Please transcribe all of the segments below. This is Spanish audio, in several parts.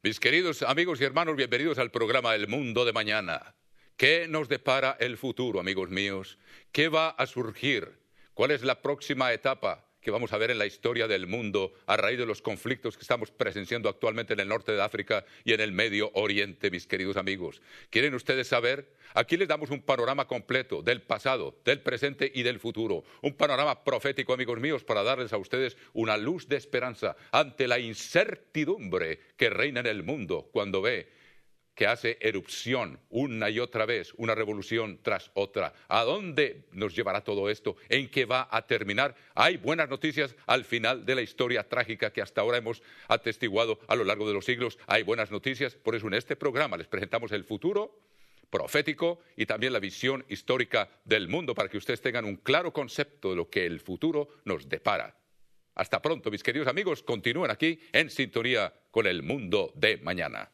Mis queridos amigos y hermanos, bienvenidos al programa El Mundo de Mañana. ¿Qué nos depara el futuro, amigos míos? ¿Qué va a surgir? ¿Cuál es la próxima etapa que vamos a ver en la historia del mundo a raíz de los conflictos que estamos presenciando actualmente en el norte de África y en el Medio Oriente, mis queridos amigos? ¿Quieren ustedes saber? Aquí les damos un panorama completo del pasado, del presente y del futuro. Un panorama profético, amigos míos, para darles a ustedes una luz de esperanza ante la incertidumbre que reina en el mundo cuando ve que hace erupción una y otra vez, una revolución tras otra. ¿A dónde nos llevará todo esto? ¿En qué va a terminar? Hay buenas noticias al final de la historia trágica que hasta ahora hemos atestiguado a lo largo de los siglos. Hay buenas noticias, por eso en este programa les presentamos el futuro profético y también la visión histórica del mundo para que ustedes tengan un claro concepto de lo que el futuro nos depara. Hasta pronto, mis queridos amigos. Continúen aquí en sintonía con El Mundo de Mañana.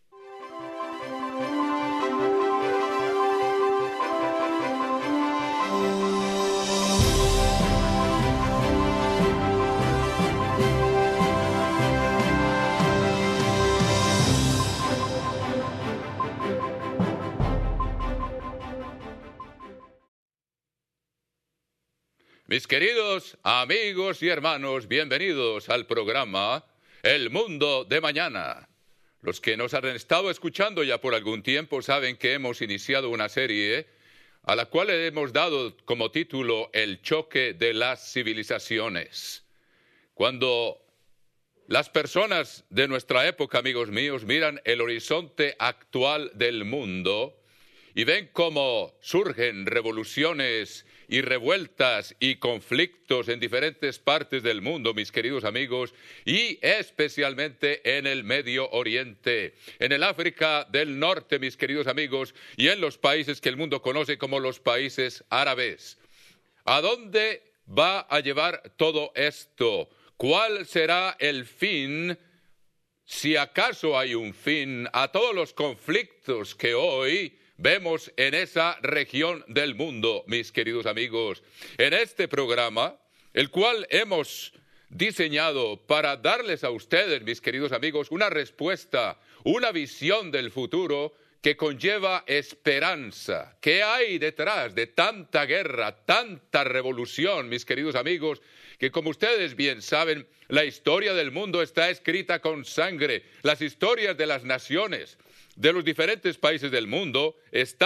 Mis queridos amigos y hermanos, bienvenidos al programa El Mundo de Mañana. Los que nos han estado escuchando ya por algún tiempo saben que hemos iniciado una serie a la cual hemos dado como título El choque de las civilizaciones. Cuando las personas de nuestra época, amigos míos, miran el horizonte actual del mundo y ven cómo surgen revoluciones y revueltas y conflictos en diferentes partes del mundo, mis queridos amigos, y especialmente en el Medio Oriente, en el África del Norte, mis queridos amigos, y en los países que el mundo conoce como los países árabes. ¿A dónde va a llevar todo esto? ¿Cuál será el fin, si acaso hay un fin, a todos los conflictos que hoy vemos en esa región del mundo, mis queridos amigos? En este programa, el cual hemos diseñado para darles a ustedes, mis queridos amigos, una respuesta, una visión del futuro que conlleva esperanza. ¿Qué hay detrás de tanta guerra, tanta revolución, mis queridos amigos? Que como ustedes bien saben, la historia del mundo está escrita con sangre. Las historias de las naciones de los diferentes países del mundo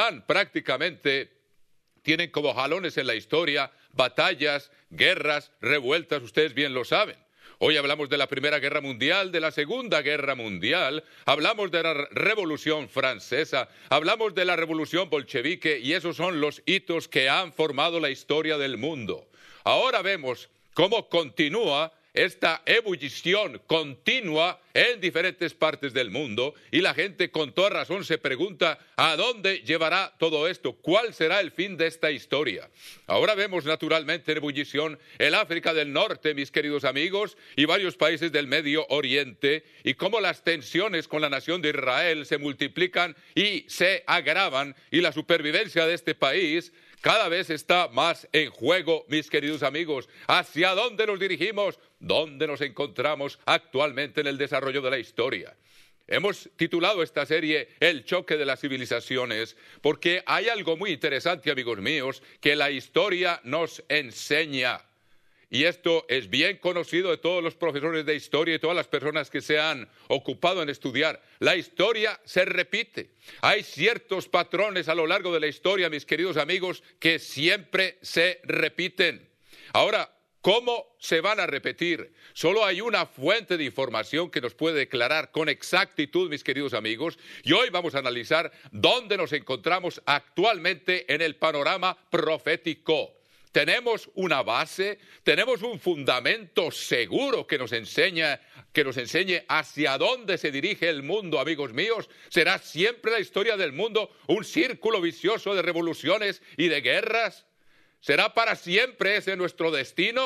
tienen como jalones en la historia batallas, guerras, revueltas, ustedes bien lo saben. Hoy hablamos de la Primera Guerra Mundial, de la Segunda Guerra Mundial, hablamos de la Revolución Francesa, hablamos de la Revolución Bolchevique y esos son los hitos que han formado la historia del mundo. Ahora vemos cómo continúa esta ebullición continua en diferentes partes del mundo y la gente con toda razón se pregunta ¿a dónde llevará todo esto? ¿Cuál será el fin de esta historia? Ahora vemos naturalmente en ebullición el África del Norte, mis queridos amigos, y varios países del Medio Oriente y cómo las tensiones con la nación de Israel se multiplican y se agravan y la supervivencia de este país cada vez está más en juego, mis queridos amigos. ¿Hacia dónde nos dirigimos? ¿Dónde nos encontramos actualmente en el desarrollo de la historia? Hemos titulado esta serie El choque de las civilizaciones porque hay algo muy interesante, amigos míos, que la historia nos enseña. Y esto es bien conocido de todos los profesores de historia y todas las personas que se han ocupado en estudiar. La historia se repite. Hay ciertos patrones a lo largo de la historia, mis queridos amigos, que siempre se repiten. Ahora, ¿cómo se van a repetir? Solo hay una fuente de información que nos puede declarar con exactitud, mis queridos amigos, y hoy vamos a analizar dónde nos encontramos actualmente en el panorama profético. Tenemos una base, tenemos un fundamento seguro que nos enseñe hacia dónde se dirige el mundo, amigos míos. ¿Será siempre la historia del mundo un círculo vicioso de revoluciones y de guerras? ¿Será para siempre ese nuestro destino?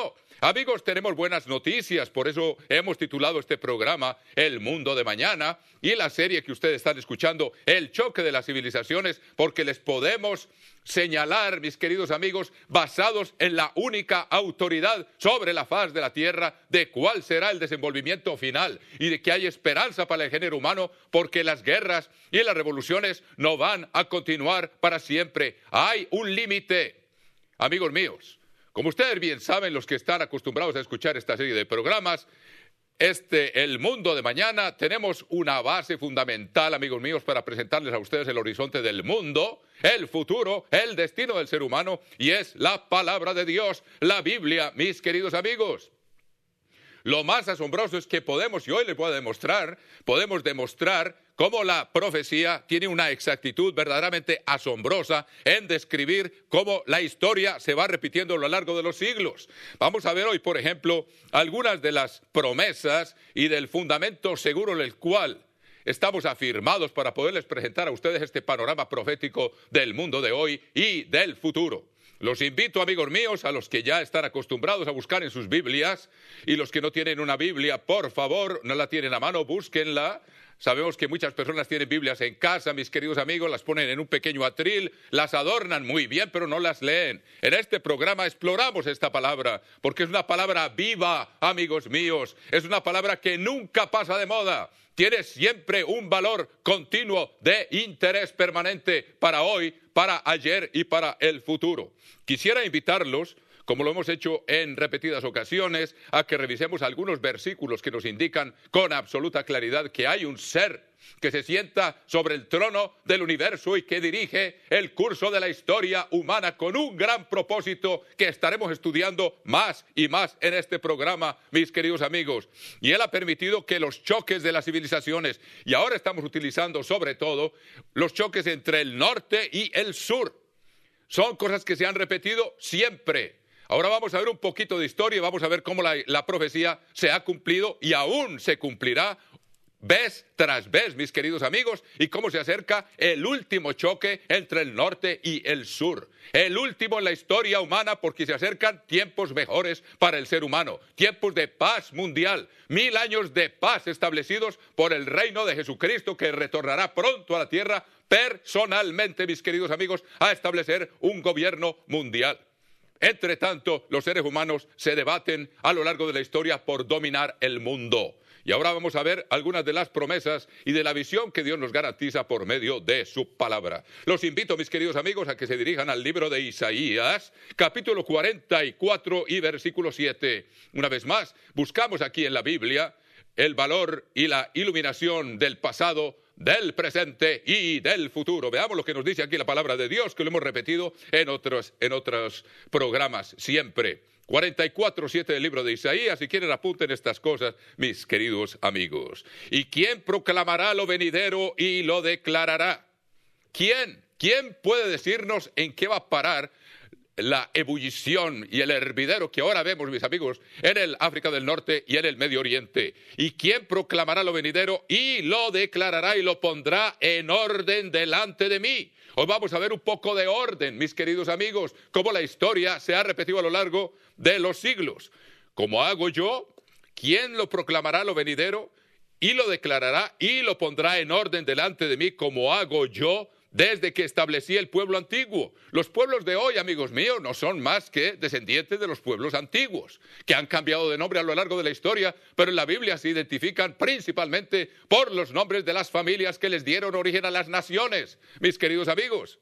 Amigos, tenemos buenas noticias, por eso hemos titulado este programa El Mundo de Mañana y la serie que ustedes están escuchando, El Choque de las Civilizaciones, porque les podemos señalar, mis queridos amigos, basados en la única autoridad sobre la faz de la tierra, de cuál será el desenvolvimiento final y de que hay esperanza para el género humano, porque las guerras y las revoluciones no van a continuar para siempre. Hay un límite, amigos míos. Como ustedes bien saben, los que están acostumbrados a escuchar esta serie de programas, El Mundo de Mañana, tenemos una base fundamental, amigos míos, para presentarles a ustedes el horizonte del mundo, el futuro, el destino del ser humano, y es la palabra de Dios, la Biblia, mis queridos amigos. Lo más asombroso es que podemos, y hoy les voy a demostrar, podemos demostrar cómo la profecía tiene una exactitud verdaderamente asombrosa en describir cómo la historia se va repitiendo a lo largo de los siglos. Vamos a ver hoy, por ejemplo, algunas de las promesas y del fundamento seguro en el cual estamos afirmados para poderles presentar a ustedes este panorama profético del mundo de hoy y del futuro. Los invito, amigos míos, a los que ya están acostumbrados a buscar en sus Biblias y los que no tienen una Biblia, por favor, no la tienen a mano, búsquenla. Sabemos que muchas personas tienen Biblias en casa, mis queridos amigos, las ponen en un pequeño atril, las adornan muy bien, pero no las leen. En este programa exploramos esta palabra, porque es una palabra viva, amigos míos. Es una palabra que nunca pasa de moda. Tiene siempre un valor continuo de interés permanente para hoy, para ayer y para el futuro. Quisiera invitarlos, como lo hemos hecho en repetidas ocasiones, a que revisemos algunos versículos que nos indican con absoluta claridad que hay un ser que se sienta sobre el trono del universo y que dirige el curso de la historia humana con un gran propósito que estaremos estudiando más y más en este programa, mis queridos amigos. Y Él ha permitido que los choques de las civilizaciones, y ahora estamos utilizando sobre todo los choques entre el norte y el sur, son cosas que se han repetido siempre. Ahora vamos a ver un poquito de historia y vamos a ver cómo la profecía se ha cumplido y aún se cumplirá vez tras vez, mis queridos amigos, y cómo se acerca el último choque entre el norte y el sur. El último en la historia humana, porque se acercan tiempos mejores para el ser humano, tiempos de paz mundial, 1000 años de paz establecidos por el reino de Jesucristo, que retornará pronto a la tierra personalmente, mis queridos amigos, a establecer un gobierno mundial. Entre tanto, los seres humanos se debaten a lo largo de la historia por dominar el mundo. Y ahora vamos a ver algunas de las promesas y de la visión que Dios nos garantiza por medio de su palabra. Los invito, mis queridos amigos, a que se dirijan al libro de Isaías, capítulo 44 y versículo 7. Una vez más, buscamos aquí en la Biblia el valor y la iluminación del pasado, del presente y del futuro. Veamos lo que nos dice aquí la palabra de Dios, que lo hemos repetido en otros programas siempre. 44:7 del libro de Isaías. Si quieren, apunten estas cosas, mis queridos amigos. ¿Y quién proclamará lo venidero y lo declarará? ¿Quién? ¿Quién puede decirnos en qué va a parar la ebullición y el hervidero que ahora vemos, mis amigos, en el África del Norte y en el Medio Oriente? ¿Y quién proclamará lo venidero y lo declarará y lo pondrá en orden delante de mí? Hoy vamos a ver un poco de orden, mis queridos amigos, cómo la historia se ha repetido a lo largo de los siglos. ¿Cómo hago yo? ¿Quién lo proclamará lo venidero y lo declarará y lo pondrá en orden delante de mí, como hago yo desde que establecí el pueblo antiguo? Los pueblos de hoy, amigos míos, no son más que descendientes de los pueblos antiguos, que han cambiado de nombre a lo largo de la historia, pero en la Biblia se identifican principalmente por los nombres de las familias que les dieron origen a las naciones, mis queridos amigos.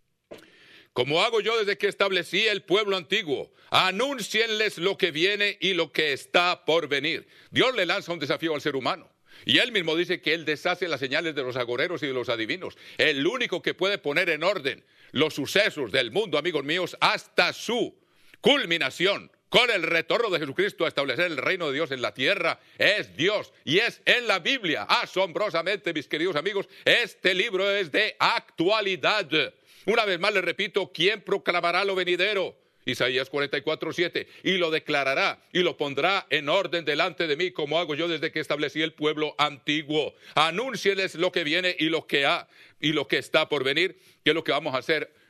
Como hago yo desde que establecí el pueblo antiguo, anúncienles lo que viene y lo que está por venir. Dios le lanza un desafío al ser humano. Y él mismo dice que él deshace las señales de los agoreros y de los adivinos. El único que puede poner en orden los sucesos del mundo, amigos míos, hasta su culminación, con el retorno de Jesucristo a establecer el reino de Dios en la tierra, es Dios. Y es en la Biblia. Asombrosamente, mis queridos amigos, este libro es de actualidad. Una vez más les repito, ¿quién proclamará lo venidero? Isaías 44:7, y lo declarará y lo pondrá en orden delante de mí, como hago yo desde que establecí el pueblo antiguo. Anúncieles lo que viene y lo que está por venir, que es lo que vamos a hacer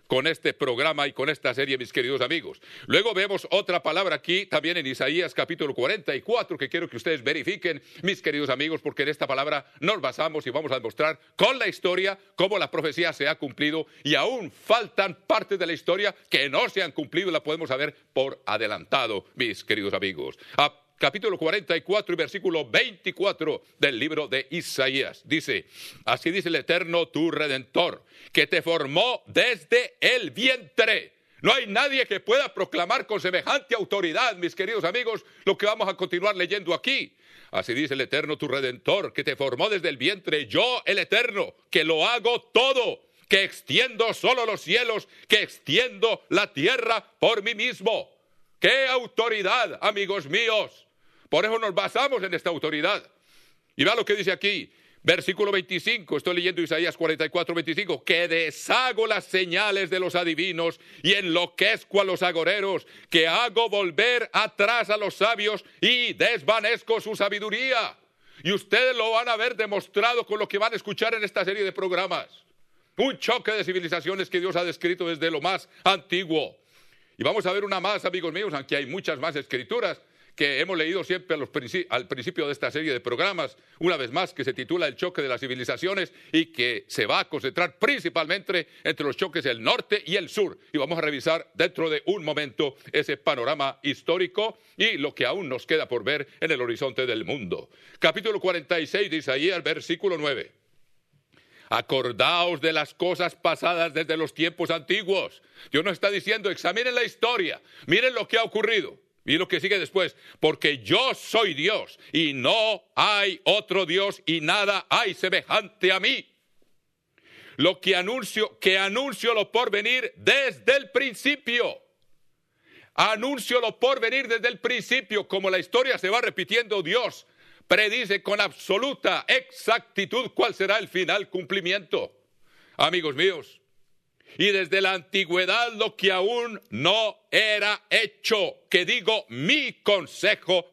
con este programa y con esta serie, mis queridos amigos. Luego vemos otra palabra aquí, también en Isaías capítulo 44, que quiero que ustedes verifiquen, mis queridos amigos, porque en esta palabra nos basamos y vamos a demostrar con la historia cómo la profecía se ha cumplido, y aún faltan partes de la historia que no se han cumplido, la podemos saber por adelantado, mis queridos amigos. Capítulo 44 y versículo 24 del libro de Isaías. Dice, así dice el Eterno, tu Redentor, que te formó desde el vientre. No hay nadie que pueda proclamar con semejante autoridad, mis queridos amigos, lo que vamos a continuar leyendo aquí. Así dice el Eterno, tu Redentor, que te formó desde el vientre. Yo, el Eterno, que lo hago todo, que extiendo solo los cielos, que extiendo la tierra por mí mismo. ¡Qué autoridad, amigos míos! Por eso nos basamos en esta autoridad. Y vea lo que dice aquí, versículo 25, estoy leyendo Isaías 44, 25, que deshago las señales de los adivinos y enloquezco a los agoreros, que hago volver atrás a los sabios y desvanezco su sabiduría. Y ustedes lo van a ver demostrado con lo que van a escuchar en esta serie de programas. Un choque de civilizaciones que Dios ha descrito desde lo más antiguo. Y vamos a ver una más, amigos míos, aunque hay muchas más escrituras que hemos leído siempre al principio de esta serie de programas, una vez más, que se titula El choque de las civilizaciones y que se va a concentrar principalmente entre los choques del norte y el sur. Y vamos a revisar dentro de un momento ese panorama histórico y lo que aún nos queda por ver en el horizonte del mundo. Capítulo 46 de Isaías, versículo 9. Acordaos de las cosas pasadas desde los tiempos antiguos. Dios nos está diciendo, examinen la historia, miren lo que ha ocurrido. Y lo que sigue después, porque yo soy Dios y no hay otro Dios y nada hay semejante a mí. Lo que anuncio lo por venir desde el principio. Anuncio lo por venir desde el principio, como la historia se va repitiendo, Dios predice con absoluta exactitud cuál será el final cumplimiento. Amigos míos, y desde la antigüedad lo que aún no era hecho, que digo, mi consejo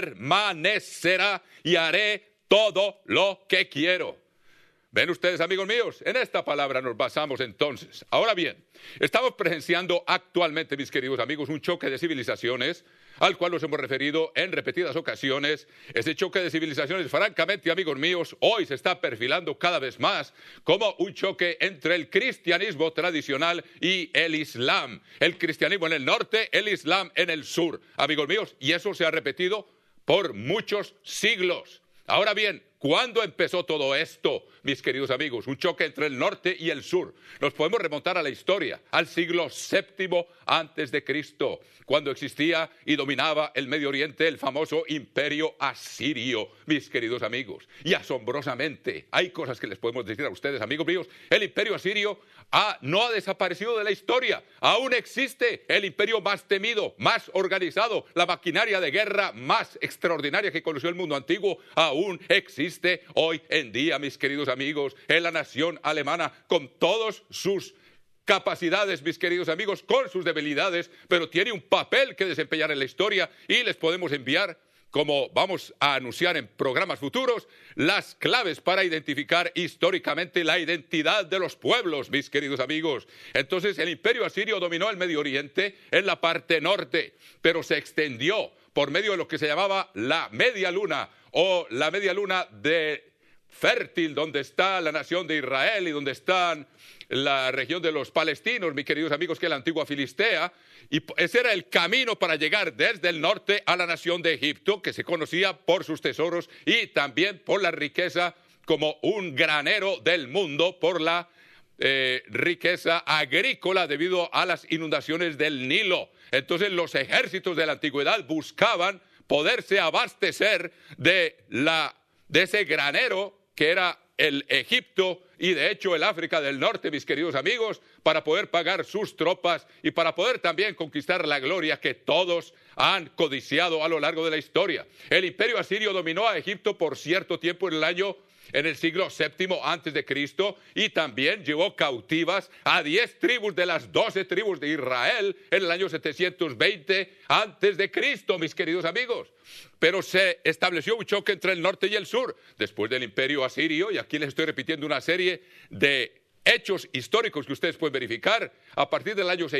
permanecerá y haré todo lo que quiero. ¿Ven ustedes, amigos míos? En esta palabra nos basamos entonces. Ahora bien, estamos presenciando actualmente, mis queridos amigos, un choque de civilizaciones al cual nos hemos referido en repetidas ocasiones. Ese choque de civilizaciones, francamente, amigos míos, hoy se está perfilando cada vez más como un choque entre el cristianismo tradicional y el islam. El cristianismo en el norte, el islam en el sur, amigos míos, y eso se ha repetido por muchos siglos. Ahora bien, ¿cuándo empezó todo esto, mis queridos amigos? Un choque entre el norte y el sur. Nos podemos remontar a la historia, al siglo VII antes de Cristo, cuando existía y dominaba el Medio Oriente el famoso imperio asirio, mis queridos amigos. Y asombrosamente, hay cosas que les podemos decir a ustedes, amigos míos, el imperio asirio no ha desaparecido de la historia. Aún existe el imperio más temido, más organizado, la maquinaria de guerra más extraordinaria que conoció el mundo antiguo, aún existe hoy en día, mis queridos amigos, en la nación alemana, con todos sus capacidades, mis queridos amigos, con sus debilidades, pero tiene un papel que desempeñar en la historia y les podemos enviar, como vamos a anunciar en programas futuros, las claves para identificar históricamente la identidad de los pueblos, mis queridos amigos. Entonces, el imperio asirio dominó el Medio Oriente en la parte norte, pero se extendió por medio de lo que se llamaba la Media Luna, o la Media Luna de fértil, donde está la nación de Israel y donde está la región de los palestinos, mis queridos amigos, que es la antigua Filistea, y ese era el camino para llegar desde el norte a la nación de Egipto, que se conocía por sus tesoros y también por la riqueza como un granero del mundo, por la riqueza agrícola debido a las inundaciones del Nilo. Entonces los ejércitos de la antigüedad buscaban poderse abastecer de ese granero que era el Egipto y de hecho el África del Norte, mis queridos amigos, para poder pagar sus tropas y para poder también conquistar la gloria que todos han codiciado a lo largo de la historia. El imperio asirio dominó a Egipto por cierto tiempo en el siglo VII antes de Cristo, y también llevó cautivas a 10 tribus de las 12 tribus de Israel en el año 720 antes de Cristo, mis queridos amigos. Pero se estableció un choque entre el norte y el sur después del imperio asirio, y aquí les estoy repitiendo una serie de hechos históricos que ustedes pueden verificar. A partir del año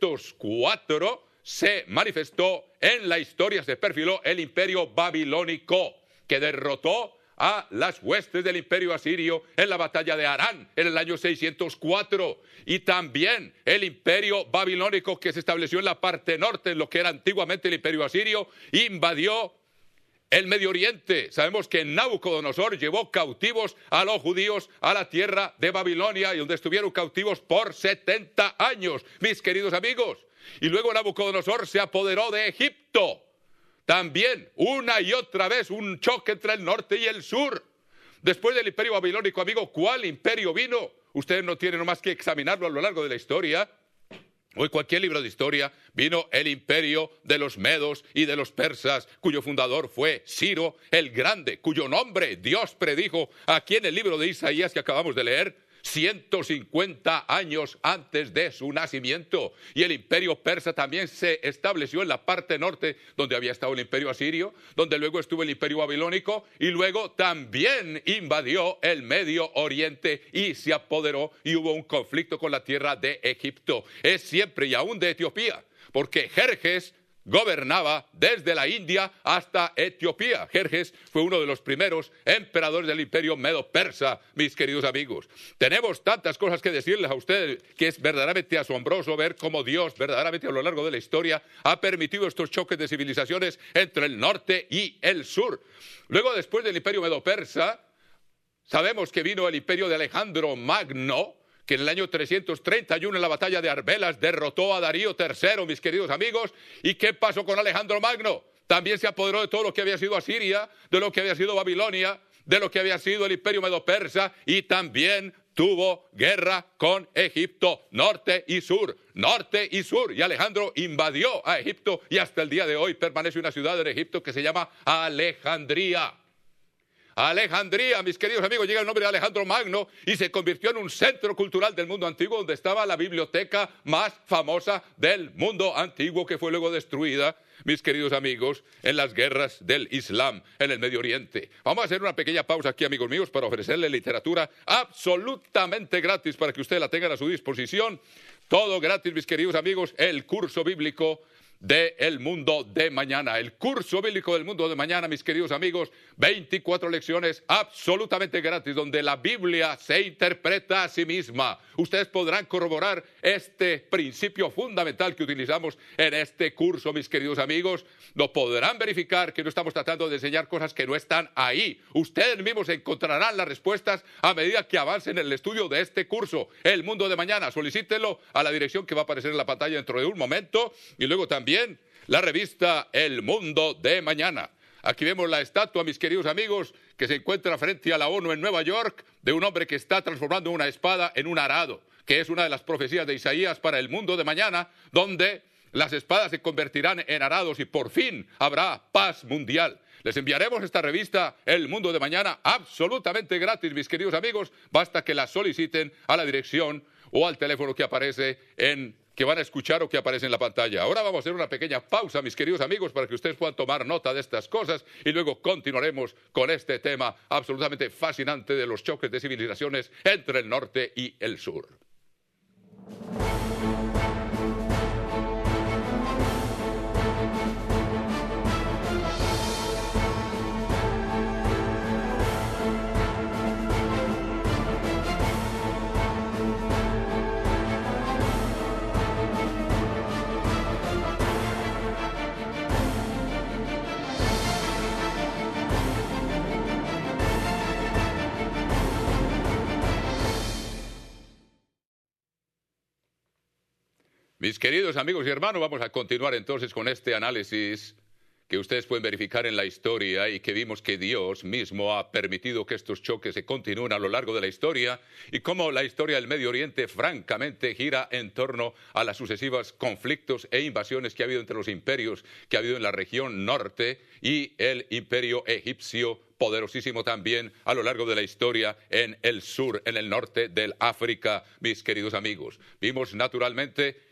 604 se manifestó en la historia, se perfiló el imperio babilónico, que derrotó a las huestes del imperio asirio en la batalla de Harán en el año 604. Y también el imperio babilónico, que se estableció en la parte norte, en lo que era antiguamente el imperio asirio, invadió el Medio Oriente. Sabemos que Nabucodonosor llevó cautivos a los judíos a la tierra de Babilonia, y donde estuvieron cautivos por 70 años, mis queridos amigos. Y luego Nabucodonosor se apoderó de Egipto. También, una y otra vez, un choque entre el norte y el sur. Después del imperio babilónico, amigo, ¿cuál imperio vino? Ustedes no tienen más que examinarlo a lo largo de la historia. O en cualquier libro de historia, vino el imperio de los medos y de los persas, cuyo fundador fue Ciro el Grande, cuyo nombre Dios predijo aquí en el libro de Isaías que acabamos de leer, 150 años antes de su nacimiento. Y el imperio persa también se estableció en la parte norte, donde había estado el imperio asirio, donde luego estuvo el imperio babilónico, y luego también invadió el Medio Oriente y se apoderó, y hubo un conflicto con la tierra de Egipto. Es siempre y aún de Etiopía, porque Jerjes gobernaba desde la India hasta Etiopía. Jerjes fue uno de los primeros emperadores del imperio medo-persa, mis queridos amigos. Tenemos tantas cosas que decirles a ustedes que es verdaderamente asombroso ver cómo Dios verdaderamente a lo largo de la historia ha permitido estos choques de civilizaciones entre el norte y el sur. Luego, después del imperio medo-persa, sabemos que vino el imperio de Alejandro Magno, que en el año 331 en la batalla de Arbelas derrotó a Darío III, mis queridos amigos. ¿Y qué pasó con Alejandro Magno? También se apoderó de todo lo que había sido Asiria, de lo que había sido Babilonia, de lo que había sido el imperio medo-persa, y también tuvo guerra con Egipto, norte y sur, norte y sur. Y Alejandro invadió a Egipto, y hasta el día de hoy permanece una ciudad en Egipto que se llama Alejandría. Alejandría, mis queridos amigos, llega el nombre de Alejandro Magno y se convirtió en un centro cultural del mundo antiguo, donde estaba la biblioteca más famosa del mundo antiguo, que fue luego destruida, mis queridos amigos, en las guerras del Islam en el Medio Oriente. Vamos a hacer una pequeña pausa aquí, amigos míos, para ofrecerle literatura absolutamente gratis para que ustedes la tengan a su disposición. Todo gratis, mis queridos amigos, el curso bíblico del mundo de mañana. El curso bíblico del mundo de mañana, mis queridos amigos, 24 lecciones absolutamente gratis, donde la Biblia se interpreta a sí misma. Ustedes podrán corroborar este principio fundamental que utilizamos en este curso, mis queridos amigos. Lo podrán verificar, que no estamos tratando de enseñar cosas que no están ahí. Ustedes mismos encontrarán las respuestas a medida que avancen en el estudio de este curso, El Mundo de Mañana. Solicítenlo a la dirección que va a aparecer en la pantalla dentro de un momento. Y luego también la revista El Mundo de Mañana. Aquí vemos la estatua, mis queridos amigos, que se encuentra frente a la ONU en Nueva York, de un hombre que está transformando una espada en un arado, que es una de las profecías de Isaías para el mundo de mañana, donde las espadas se convertirán en arados y por fin habrá paz mundial. Les enviaremos esta revista, El Mundo de Mañana, absolutamente gratis, mis queridos amigos. Basta que la soliciten a la dirección o al teléfono que aparece que van a escuchar o que aparece en la pantalla. Ahora vamos a hacer una pequeña pausa, mis queridos amigos, para que ustedes puedan tomar nota de estas cosas, y luego continuaremos con este tema absolutamente fascinante de los choques de civilizaciones entre el norte y el sur. Mis queridos amigos y hermanos, vamos a continuar entonces con este análisis que ustedes pueden verificar en la historia, y que vimos que Dios mismo ha permitido que estos choques se continúen a lo largo de la historia, y cómo la historia del Medio Oriente francamente gira en torno a las sucesivos conflictos e invasiones que ha habido entre los imperios que ha habido en la región norte y el imperio egipcio, poderosísimo también a lo largo de la historia en el sur, en el norte del África, mis queridos amigos. Vimos naturalmente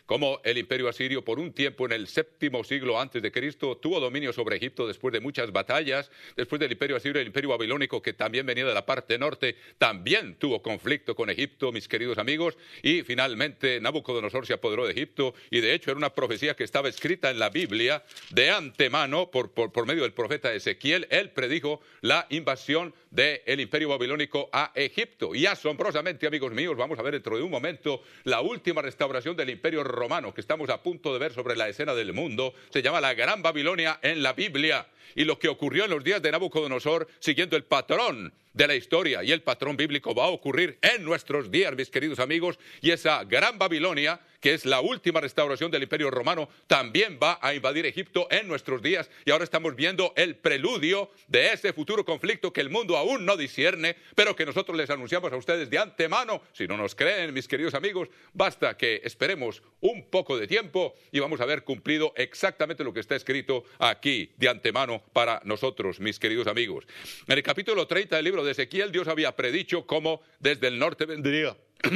cómo el imperio asirio por un tiempo en el 7º siglo antes de Cristo tuvo dominio sobre Egipto después de muchas batallas. Después del imperio asirio, el imperio babilónico, que también venía de la parte norte, también tuvo conflicto con Egipto, mis queridos amigos, y finalmente Nabucodonosor se apoderó de Egipto, y de hecho era una profecía que estaba escrita en la Biblia de antemano por medio del profeta Ezequiel. Él predijo la invasión del imperio babilónico a Egipto, y asombrosamente, amigos míos, vamos a ver dentro de un momento la última restauración del imperio romano que estamos a punto de ver sobre la escena del mundo. Se llama la Gran Babilonia en la Biblia, y lo que ocurrió en los días de Nabucodonosor, siguiendo el patrón de la historia y el patrón bíblico, va a ocurrir en nuestros días, mis queridos amigos, y esa Gran Babilonia, que es la última restauración del imperio romano, también va a invadir Egipto en nuestros días, y ahora estamos viendo el preludio de ese futuro conflicto que el mundo aún no discierne, pero que nosotros les anunciamos a ustedes de antemano. Si no nos creen, mis queridos amigos, basta que esperemos un poco de tiempo y vamos a ver cumplido exactamente lo que está escrito aquí de antemano para nosotros, mis queridos amigos. En el capítulo 30 del libro de Ezequiel, Dios había predicho cómo desde el norte vendría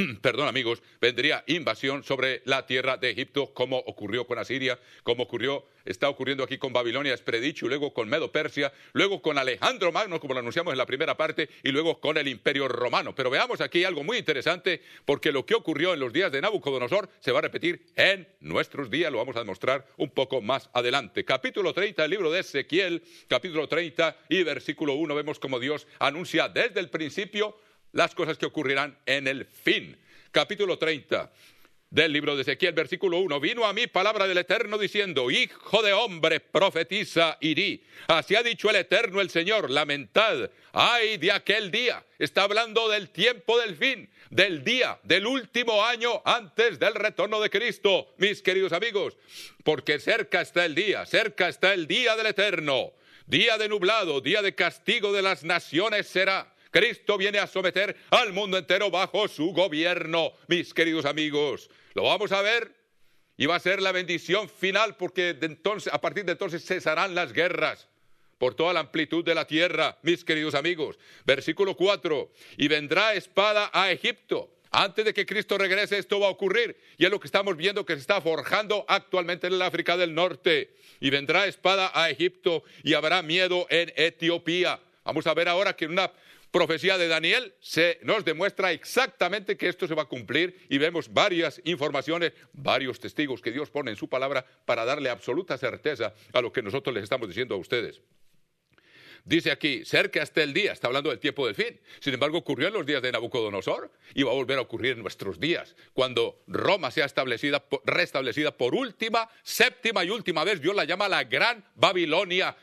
vendría invasión sobre la tierra de Egipto, como ocurrió con Asiria, como está ocurriendo aquí con Babilonia, es predicho, y luego con Medo-Persia, luego con Alejandro Magno, como lo anunciamos en la primera parte, y luego con el imperio romano. Pero veamos aquí algo muy interesante, porque lo que ocurrió en los días de Nabucodonosor se va a repetir en nuestros días. Lo vamos a demostrar un poco más adelante. Capítulo 30 del libro de Ezequiel, capítulo 30 y versículo 1, vemos como Dios anuncia desde el principio las cosas que ocurrirán en el fin. Capítulo 30 del libro de Ezequiel, versículo 1. Vino a mí palabra del Eterno diciendo: Hijo de hombre, profetiza y di, así ha dicho el Eterno, el Señor, lamentad, ay de aquel día. Está hablando del tiempo del fin, del día, del último año antes del retorno de Cristo, mis queridos amigos, porque cerca está el día del Eterno, día de nublado, día de castigo de las naciones será. Cristo viene a someter al mundo entero bajo su gobierno, mis queridos amigos. Lo vamos a ver, y va a ser la bendición final, porque a partir de entonces cesarán las guerras por toda la amplitud de la tierra, mis queridos amigos. Versículo 4, y vendrá espada a Egipto. Antes de que Cristo regrese, esto va a ocurrir, y es lo que estamos viendo que se está forjando actualmente en el África del Norte. Y vendrá espada a Egipto, y habrá miedo en Etiopía. Vamos a ver ahora que una profecía de Daniel se nos demuestra exactamente que esto se va a cumplir, y vemos varias informaciones, varios testigos que Dios pone en su palabra para darle absoluta certeza a lo que nosotros les estamos diciendo a ustedes. Dice aquí, cerca está el día, está hablando del tiempo del fin. Sin embargo, ocurrió en los días de Nabucodonosor y va a volver a ocurrir en nuestros días, cuando Roma sea restablecida por séptima y última vez. Dios la llama la Gran Babilonia,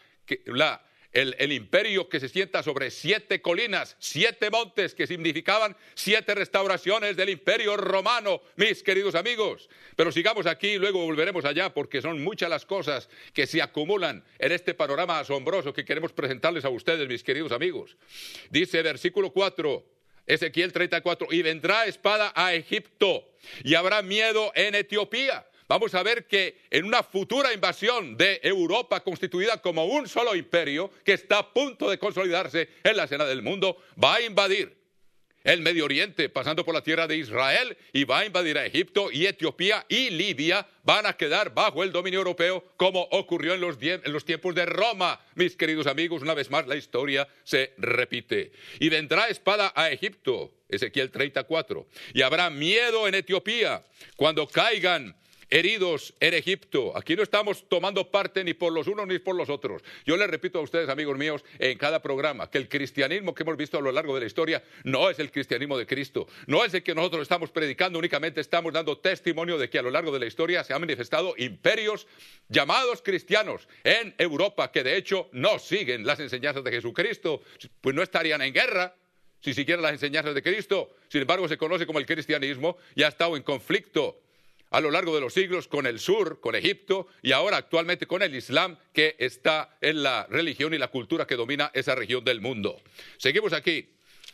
el imperio que se sienta sobre 7 colinas, 7 montes, que significaban 7 restauraciones del imperio romano, mis queridos amigos. Pero sigamos aquí y luego volveremos allá, porque son muchas las cosas que se acumulan en este panorama asombroso que queremos presentarles a ustedes, mis queridos amigos. Dice versículo 4, Ezequiel 34, y vendrá espada a Egipto, y habrá miedo en Etiopía. Vamos a ver que en una futura invasión de Europa, constituida como un solo imperio, que está a punto de consolidarse en la escena del mundo, va a invadir el Medio Oriente, pasando por la tierra de Israel, y va a invadir a Egipto, y Etiopía y Libia van a quedar bajo el dominio europeo, como ocurrió en los tiempos de Roma. Mis queridos amigos, una vez más la historia se repite. Y vendrá espada a Egipto, Ezequiel 34, y habrá miedo en Etiopía cuando caigan heridos en Egipto. Aquí no estamos tomando parte ni por los unos ni por los otros. Yo les repito a ustedes, amigos míos, en cada programa, que el cristianismo que hemos visto a lo largo de la historia no es el cristianismo de Cristo, no es el que nosotros estamos predicando. Únicamente estamos dando testimonio de que a lo largo de la historia se han manifestado imperios llamados cristianos en Europa, que de hecho no siguen las enseñanzas de Jesucristo, pues no estarían en guerra si siguieran las enseñanzas de Cristo. Sin embargo, se conoce como el cristianismo y ha estado en conflicto a lo largo de los siglos con el sur, con Egipto, y ahora actualmente con el Islam, que está en la religión y la cultura que domina esa región del mundo. Seguimos aquí.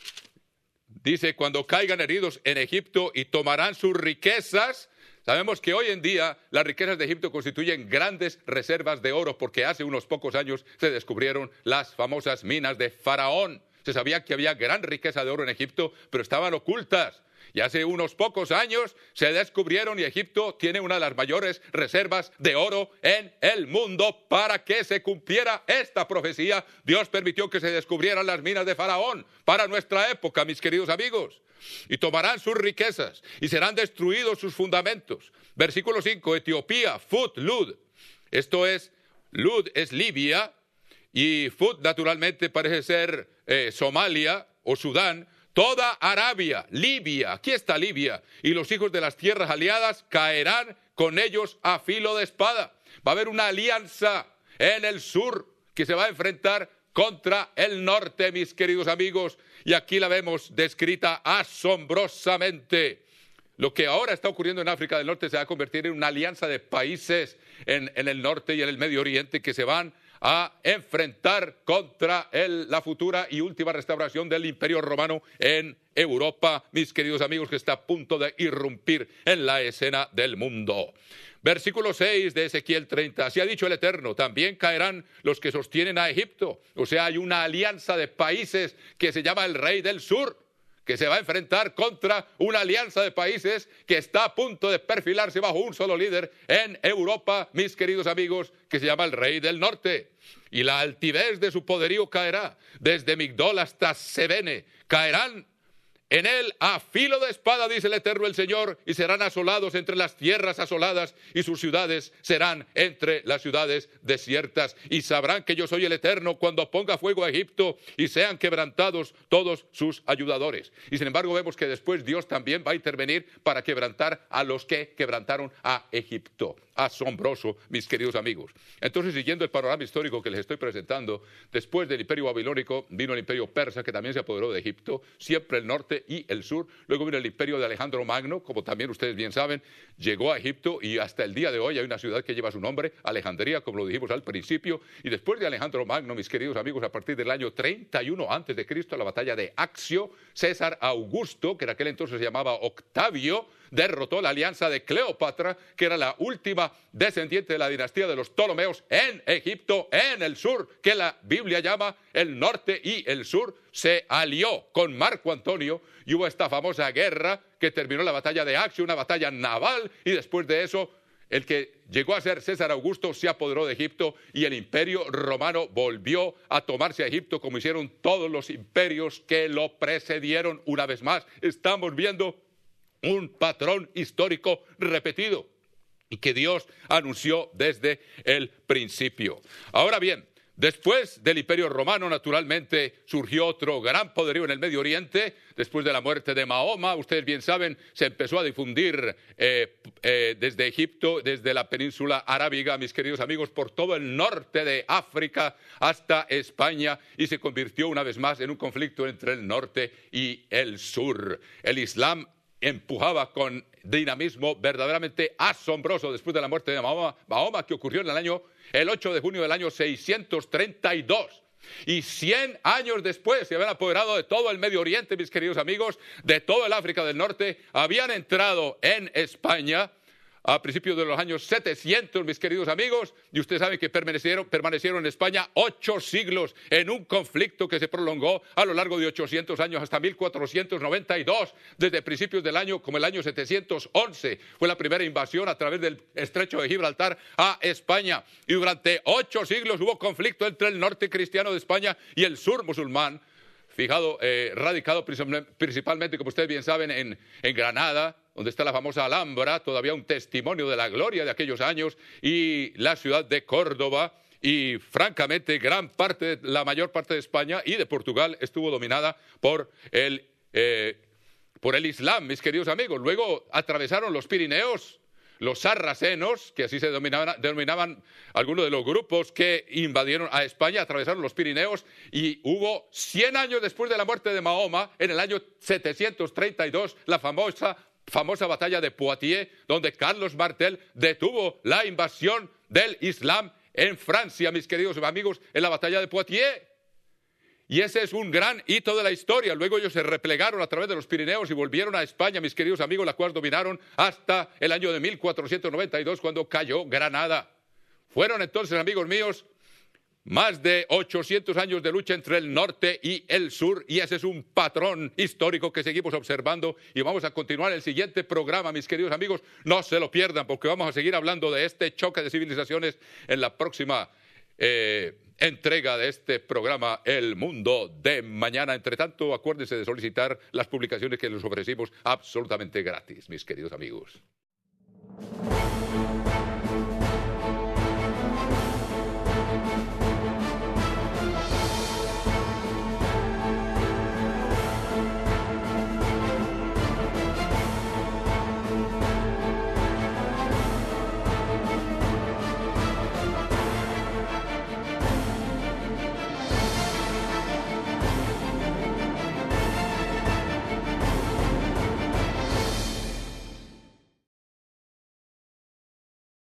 Dice, cuando caigan heridos en Egipto y tomarán sus riquezas. Sabemos que hoy en día las riquezas de Egipto constituyen grandes reservas de oro, porque hace unos pocos años se descubrieron las famosas minas de Faraón. Se sabía que había gran riqueza de oro en Egipto, pero estaban ocultas. Y hace unos pocos años se descubrieron y Egipto tiene una de las mayores reservas de oro en el mundo. Para que se cumpliera esta profecía, Dios permitió que se descubrieran las minas de Faraón para nuestra época, mis queridos amigos. Y tomarán sus riquezas y serán destruidos sus fundamentos. Versículo 5, Etiopía, Fut, Lud. Esto es, Lud es Libia y Fut naturalmente parece ser Somalia o Sudán. Toda Arabia, Libia, aquí está Libia, y los hijos de las tierras aliadas caerán con ellos a filo de espada. Va a haber una alianza en el sur que se va a enfrentar contra el norte, mis queridos amigos, y aquí la vemos descrita asombrosamente. Lo que ahora está ocurriendo en África del Norte se va a convertir en una alianza de países en el norte y en el Medio Oriente que se van a enfrentar contra la futura y última restauración del Imperio Romano en Europa, mis queridos amigos, que está a punto de irrumpir en la escena del mundo. Versículo 6 de Ezequiel 30. Así ha dicho el Eterno, también caerán los que sostienen a Egipto. O sea, hay una alianza de países que se llama el Rey del Sur, que se va a enfrentar contra una alianza de países que está a punto de perfilarse bajo un solo líder en Europa, mis queridos amigos, que se llama el Rey del Norte. Y la altivez de su poderío caerá, desde Migdol hasta Sebene, caerán en él a filo de espada, dice el Eterno el Señor, y serán asolados entre las tierras asoladas, y sus ciudades serán entre las ciudades desiertas. Y sabrán que yo soy el Eterno cuando ponga fuego a Egipto y sean quebrantados todos sus ayudadores. Y sin embargo vemos que después Dios también va a intervenir para quebrantar a los que quebrantaron a Egipto. Asombroso, mis queridos amigos. Entonces, siguiendo el panorama histórico que les estoy presentando, después del imperio babilónico vino el imperio persa, que también se apoderó de Egipto, siempre el norte y el sur. Luego vino el imperio de Alejandro Magno, como también ustedes bien saben, llegó a Egipto y hasta el día de hoy hay una ciudad que lleva su nombre, Alejandría, como lo dijimos al principio. Y después de Alejandro Magno, mis queridos amigos, a partir del año 31 a.C., la batalla de Accio, César Augusto, que en aquel entonces se llamaba Octavio, derrotó la alianza de Cleopatra, que era la última descendiente de la dinastía de los Ptolomeos en Egipto, en el sur, que la Biblia llama el norte y el sur. Se alió con Marco Antonio y hubo esta famosa guerra que terminó la batalla de Accio, una batalla naval, y después de eso el que llegó a ser César Augusto se apoderó de Egipto y el imperio romano volvió a tomarse a Egipto, como hicieron todos los imperios que lo precedieron. Una vez más, estamos viendo un patrón histórico repetido y que Dios anunció desde el principio. Ahora bien, después del Imperio Romano, naturalmente, surgió otro gran poderío en el Medio Oriente. Después de la muerte de Mahoma, ustedes bien saben, se empezó a difundir desde Egipto, desde la península arábiga, mis queridos amigos, por todo el norte de África hasta España, y se convirtió una vez más en un conflicto entre el norte y el sur. El Islam empujaba con dinamismo verdaderamente asombroso después de la muerte de Mahoma, que ocurrió en el 8 de junio del año 632. Y 100 años después se habían apoderado de todo el Medio Oriente, mis queridos amigos, de todo el África del Norte, habían entrado en España a principios de los años 700, mis queridos amigos, y ustedes saben que permanecieron en España 8 siglos en un conflicto que se prolongó a lo largo de 800 años hasta 1492, desde principios del año, como el año 711, fue la primera invasión a través del estrecho de Gibraltar a España, y durante 8 siglos hubo conflicto entre el norte cristiano de España y el sur musulmán, radicado principalmente, como ustedes bien saben, en Granada, donde está la famosa Alhambra, todavía un testimonio de la gloria de aquellos años, y la ciudad de Córdoba, y francamente la mayor parte de España y de Portugal estuvo dominada por el Islam, mis queridos amigos. Luego atravesaron los Pirineos, los sarracenos, que así se denominaban algunos de los grupos que invadieron a España, atravesaron los Pirineos, y hubo 100 años después de la muerte de Mahoma, en el año 732, la famosa batalla de Poitiers, donde Carlos Martel detuvo la invasión del Islam en Francia, mis queridos amigos, en la batalla de Poitiers. Y ese es un gran hito de la historia. Luego ellos se replegaron a través de los Pirineos y volvieron a España, mis queridos amigos, la cual dominaron hasta el año de 1492, cuando cayó Granada. Fueron entonces, amigos míos, Más de 800 años de lucha entre el norte y el sur, y ese es un patrón histórico que seguimos observando y vamos a continuar el siguiente programa, mis queridos amigos. No se lo pierdan porque vamos a seguir hablando de este choque de civilizaciones en la próxima entrega de este programa El Mundo de Mañana. Entre tanto, acuérdense de solicitar las publicaciones que les ofrecimos absolutamente gratis, mis queridos amigos.